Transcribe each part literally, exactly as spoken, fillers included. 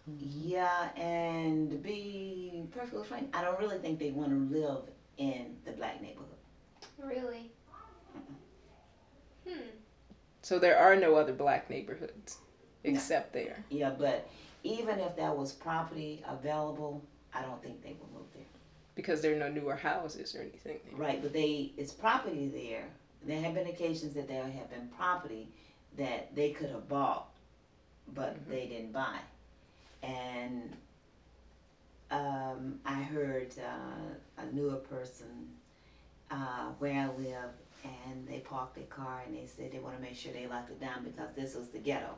Yeah, and to be perfectly frank, I don't really think they want to live in the black neighborhood. Really? Hmm. So there are no other black neighborhoods No. except there. Yeah, but even if there was property available, I don't think they would move there. Because there are no newer houses or anything there. Right, but they it's property there. There have been occasions that there have been property that they could have bought, but Mhm. they didn't buy. And um, I heard uh, a newer person uh, where I live, and they parked their car, and they said they want to make sure they locked it down because this was the ghetto.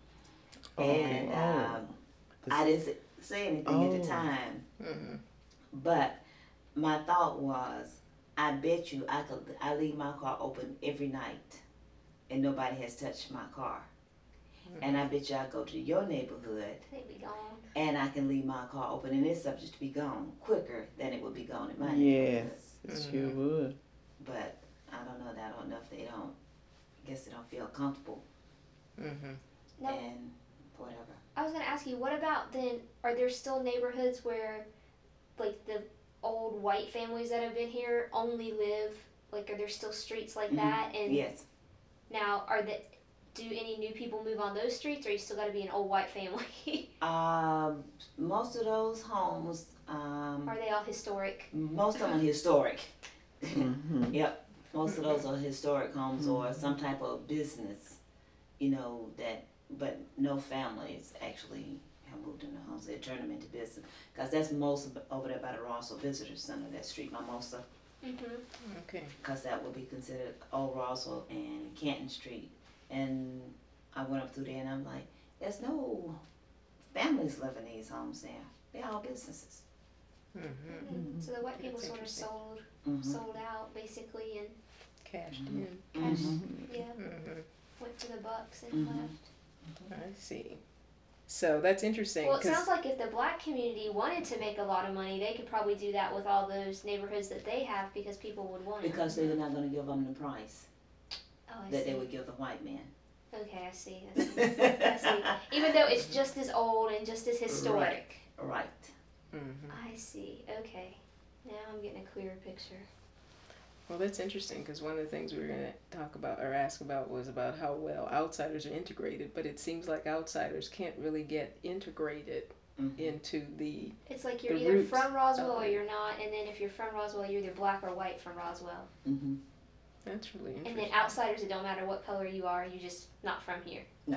Okay. And Oh. um, This, I didn't say anything at the oh. time, Mhm. but my thought was, I bet you I could. I leave my car open every night, and nobody has touched my car. And I bet you I go to your neighborhood, They'd be gone. and I can leave my car open, and it's subject to be gone quicker than it would be gone in my neighborhood. Yes, it Mhm. sure would. But I don't know. I don't know if they don't. I guess they don't feel comfortable Mhm. No. and whatever. I was gonna ask you, what about then? Are there still neighborhoods where, like, the old white families that have been here only live? Like, are there still streets like Mhm. that? And Yes. now, are the do any new people move on those streets, or you still got to be an old white family? Um, most of those homes, um, Are they all historic? most of them are historic. Mm-hmm. Yep. Most of those are historic homes or some type of business, you know, that, but no families actually have moved into homes. They turn them into business. Because that's most of, over there by the Rossville Visitor Center, that street, Mimosa. Mm-hmm. Okay. Because that would be considered Old Rossville and Canton Street. And I went up through there and I'm like, there's no families living in these homes there. They're all businesses. Mhm. So the white people That's sort of interesting. sold Mm-hmm. sold out basically and Cashed Mhm. in. cashed, Mm-hmm. yeah, Mhm. went for the bucks and Mhm. left. I see. So that's interesting. Well, it 'cause- sounds like if the black community wanted to make a lot of money, they could probably do that with all those neighborhoods that they have because people would want it. Because they're not going to give them the price Oh, I that see. they would give the white man. Okay, I see. I see. I see. Even though it's just as old and just as historic. Right. Mhm. I see. Okay. Now I'm getting a clearer picture. Well, that's interesting because one of the things we were going to talk about or ask about was about how well outsiders are integrated, but it seems like outsiders can't really get integrated Mm-hmm. into the. It's like you're The either roots from Roswell of or it. you're not, and then if you're from Roswell, you're either black or white from Roswell. Mm-hmm. That's really And interesting. then outsiders, it don't matter what color you are, you're just not from here. No.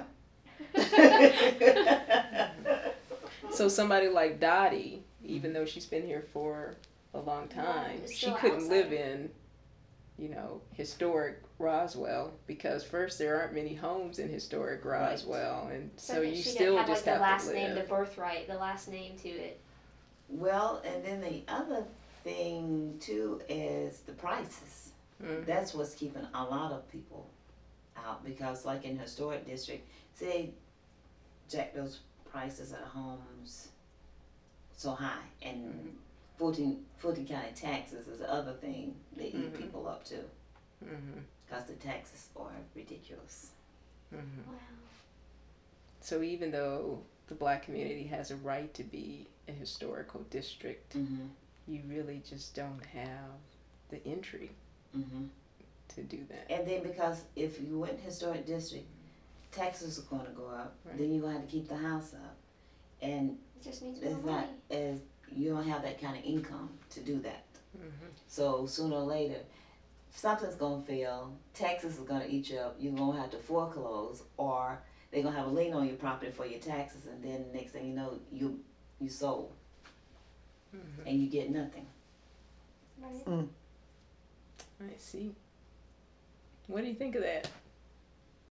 So somebody like Dottie, even though she's been here for a long time, is she still an couldn't live outsider. in, you know, historic Roswell because first there aren't many homes in historic Right. Roswell, and so, So you she still didn't have just like have the last to name, the live. birthright, the last name to it. Well, and then the other thing too is the prices. Mhm. That's what's keeping a lot of people out because, like in historic district, say jack those prices of the homes so high, and Mhm. Fulton, Fulton County taxes is the other thing they eat Mhm. people up to Mhm. because the taxes are ridiculous. Mhm. Wow. So even though the black community has a right to be a historical district, Mm-hmm. you really just don't have the entry Mm-hmm. to do that. And then because if you went historic district, taxes are going to go up. Right. Then you're going to have to keep the house up, and It just means more it's money. not as you don't have that kind of income to do that. Mhm. So sooner or later, something's gonna fail. Taxes is gonna eat you up. You're gonna have to foreclose, or they're gonna have a lien on your property for your taxes, and then next thing you know, you you sold Mhm. and you get nothing. Right. Mm. I see. What do you think of that?